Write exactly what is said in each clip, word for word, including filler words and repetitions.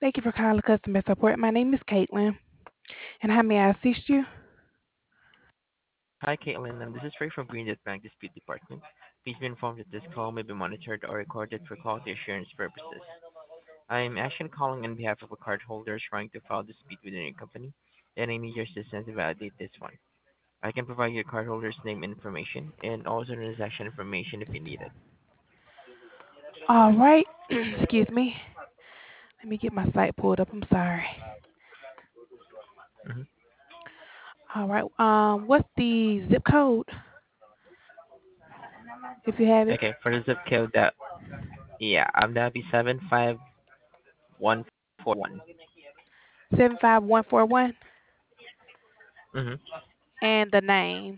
Thank you for calling customer support. My name is Caitlin, and how may I assist you? Hi, Caitlin. Um, This is Ray from Greenwood Bank Dispute Department. Please be informed that this call may be monitored or recorded for quality assurance purposes. I'm actually calling on behalf of a cardholder trying to file dispute within your company, and I need your assistance to validate this one. I can provide your cardholder's name and information and also transaction information if you need it. All right. Excuse me. Let me get my site pulled up. I'm sorry. hmm All right. Um, what's the zip code if you have it? Okay, for the zip code that, yeah, um, that'll be seven five one four one. Seven five one four one Mm-hmm. and the name.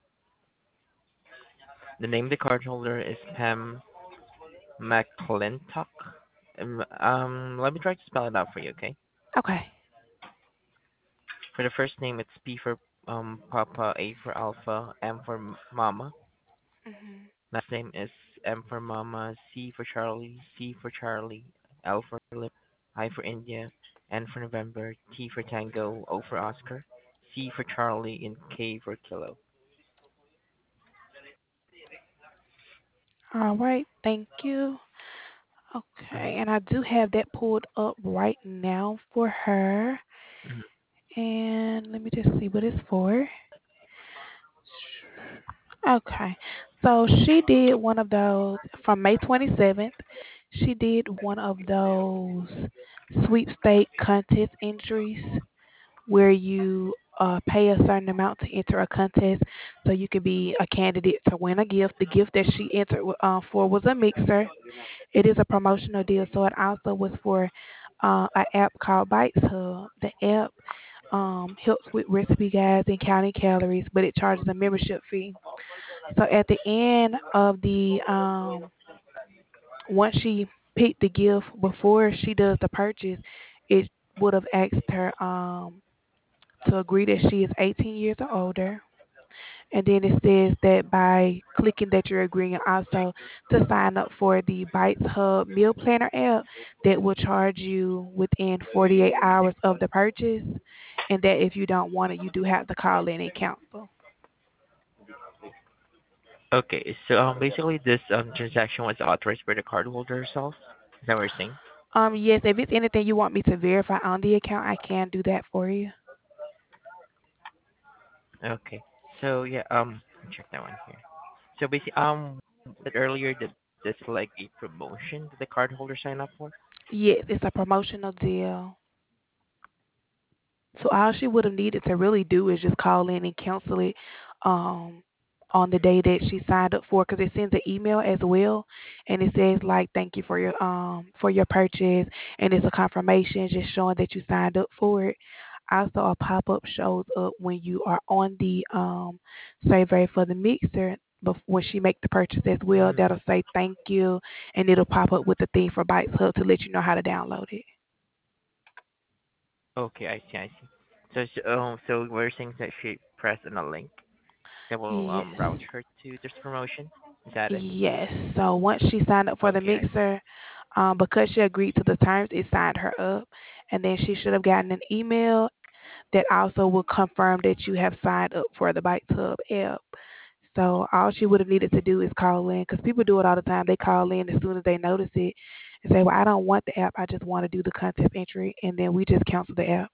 The name of the cardholder is Pam McClintock. Um, um, let me try to spell it out for you, okay? Okay. For the first name, it's P for um Papa, A for Alpha, M for m- Mama. Mhm. Last name is M for Mama, C for Charlie, C for Charlie, L for Philip, I for India, N for November, T for Tango, O for Oscar, C for Charlie, and K for Kilo. All right. Thank you. hmm Okay, and I do have that pulled up right now for her. hmm And let me just see what it's for. Okay. So she did one of those from May twenty-seventh. She did one of those sweepstake contest entries where you uh, pay a certain amount to enter a contest so you could be a candidate to win a gift. The gift that she entered uh, for was a mixer. It is a promotional deal, so it also was for uh, an app called Bites Hub. The app um, helps with recipe guides and counting calories, but it charges a membership fee. So at the end of the um once she picked the gift before she does the purchase, it would have asked her um to agree that she is eighteen years or older. And then it says that by clicking that you're agreeing also to sign up for the Bites Hub Meal Planner app that will charge you within forty-eight hours of the purchase. And that if you don't want it, you do have to call in and cancel. Okay, so um, basically this um transaction was authorized by the cardholder herself. Is that what you're saying? Um, yes, if it's anything you want me to verify on the account, I can do that for you. Okay. So yeah, um, let me check that one here. So basically, um, said earlier that this is like a promotion that the cardholder sign up for. Yes, it's a promotional deal. So all she would have needed to really do is just call in and cancel it um, on the day that she signed up for, because it sends an email as well, and it says like thank you for your um for your purchase, and it's a confirmation just showing that you signed up for it. Also, a pop up shows up when you are on the um survey for the mixer. But when she make the purchase as well, Mm, that'll say thank you, and it'll pop up with the thing for Bites Hub to let you know how to download it. okay, I see, I see. So, so, um, so we're saying that she press on a link that will Yes. um route her to this promotion. Is that it? Yes. So once she signed up for the Okay, I see. mixer, um, because she agreed to the terms, it signed her up, and then she should have gotten an email that also will confirm that you have signed up for the Bike Hub app. So all she would have needed to do is call in, because people do it all the time. They call in as soon as they notice it and say, "Well, I don't want the app. I just want to do the contest entry," and then we just cancel the app.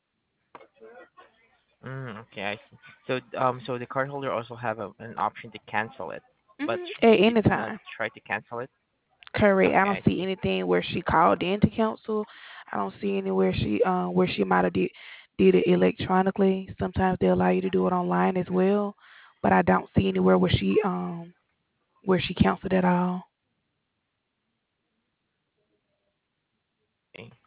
Mm, okay, I see. So, um, so the cardholder also have a, an option to cancel it, but Hmm. sh- At she any did not time. try to cancel it. Correct. I Okay, don't I see see. anything where she called in to counsel. I don't see anywhere she uh where she might have did did it electronically. Sometimes they allow you to do it online as well, but I don't see anywhere where she um where she counseled at all. Okay.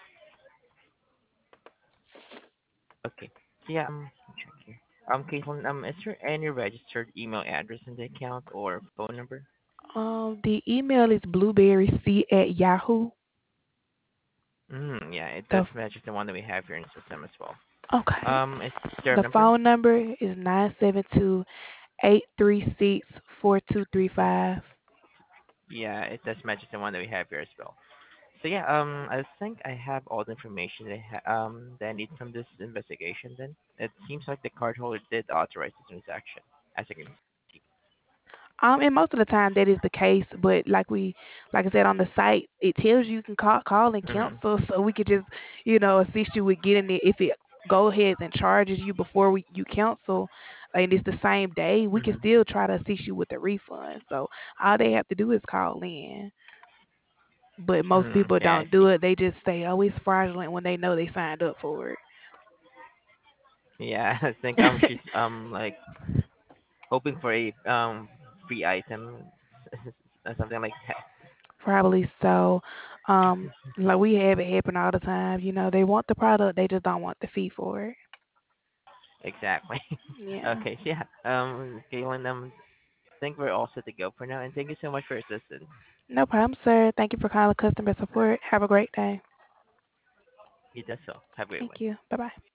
Okay. So yeah, um, let me check here. Um, Caitlin, um, is there any registered email address in the account or phone number? Um, the email is blueberryc at yahoo. Mm, yeah, it does The match the one that we have here in the system as well. okay. Um, is there a The number? phone number is nine seven two eight three six four two three five. Yeah, it does match the one that we have here as well. So yeah, um, I think I have all the information that I ha- um that I need from this investigation. Then it seems like the cardholder did authorize the transaction, as I can see. Um, and most of the time that is the case, but like we, like I said on the site, it tells you can call, call and Mm-hmm. cancel, so we could just, you know, assist you with getting it. If it go ahead and charges you before we you cancel, and it's the same day, we can Mm-hmm. still try to assist you with the refund. So all they have to do is call in. But most Mm, people okay, I don't do see. it. They just say, "Oh, it's fraudulent," when they know they signed up for Yeah, I think um it. she's um like hoping for a um free item, or something like that. Probably so. Um, like we have it happen all the time. You know, they want the product, they just don't want the fee for it. Exactly. Yeah. Okay, so yeah. Um, Kaylin, um, I think we're all set to go for now, and thank you so much for your assistance. No problem, sir. Thank you for calling customer support. Have a great day. You did so. Have a great Thank one. you. Bye bye.